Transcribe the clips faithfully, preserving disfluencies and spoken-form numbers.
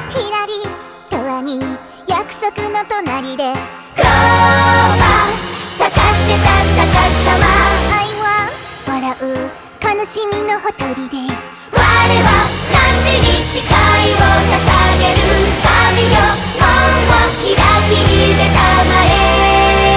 ひらりとわに約束の隣でクローバー咲かせた逆さま、愛は笑う悲しみのほとりで、我は何時に誓いを捧げる、神よ門を開き出たまえ。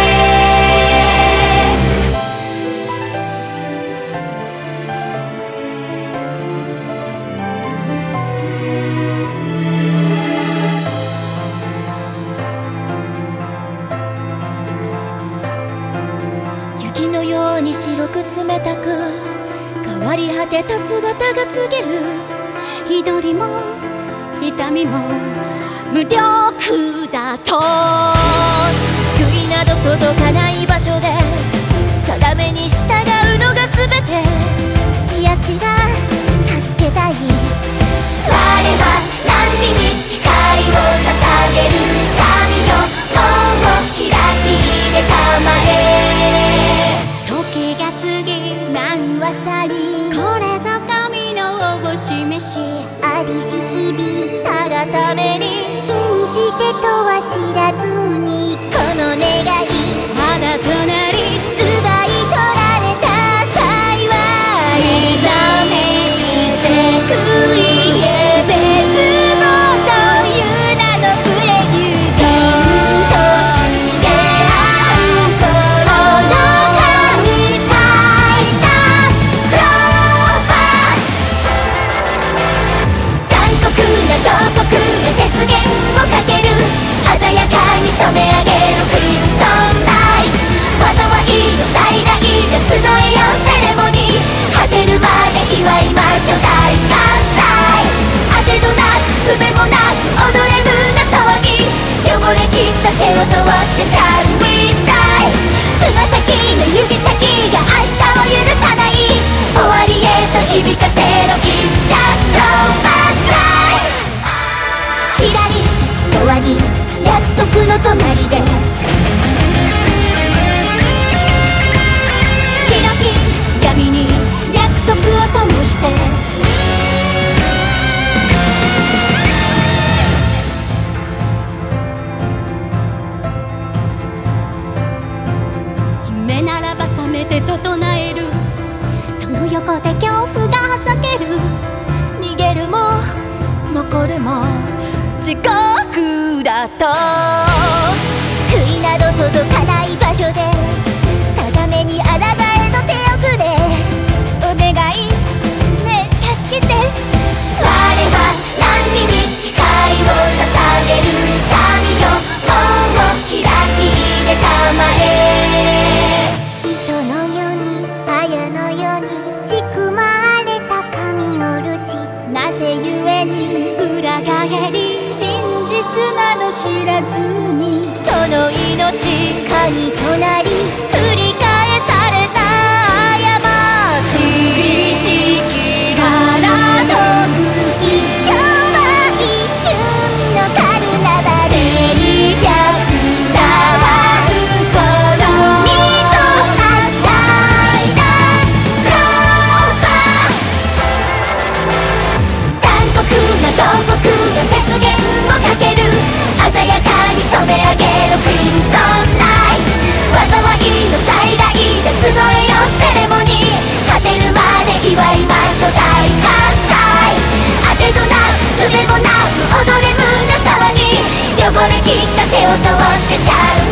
雪のように白く冷たく変わり果てた姿が告げる、祈りも痛みも無力だと、救いなど届かない場所で定めに従うのが全て、いや違う助けたい、我は何時に誓いを捧げる、神よ門を開き出たまえ。時が過ぎ何は去り、これぞ神のお示し、ありし日々たがために禁じ手とは知らずに、この願いあだとなり奪い取られた幸い、ざめいてくいえ絶望という名のプレリュード、天と地であるこの中に咲いたクローバー、残酷な慟哭な雪原をかける、鮮やかに染め上げるクリムゾンライト、災いの再来で集えよセレモニー、果てるまで祝いましょう大喝采、当てどなく術もなく踊れるな騒ぎ、汚れきった手を通ってシャルウィーダイ、つま先の指先が明日を許さない、終わりへと響かせろ It's just romance life、 ひらりとわに約束の隣で、白き闇に約束を灯して、夢ならば覚めて整える、その横で恐怖がはざける、逃げるも残るも地獄だと、救いなど届かない場所で定めに抗えの手遅れ、お願いねえ助けて、我は何時に誓いを捧げる、神よ門を開き出たまえ。糸のように綾のように仕組まれた神おろし、なぜゆえに裏返り真実など知らずに、その命神となり繰り返された過ち、意識から解く一生は一瞬のカルナバル、静寂騒ぐ頃にとはしゃいだクローバー、残酷な慟哭な雪原をかける、鮮やかに染め上げるクリムゾンライト、災いの再来で集えよセレモニー、果てるまで祝いましょう大喝采、当てどなく術もなく踊れ胸騒ぎ、汚れきった手を通ってシャル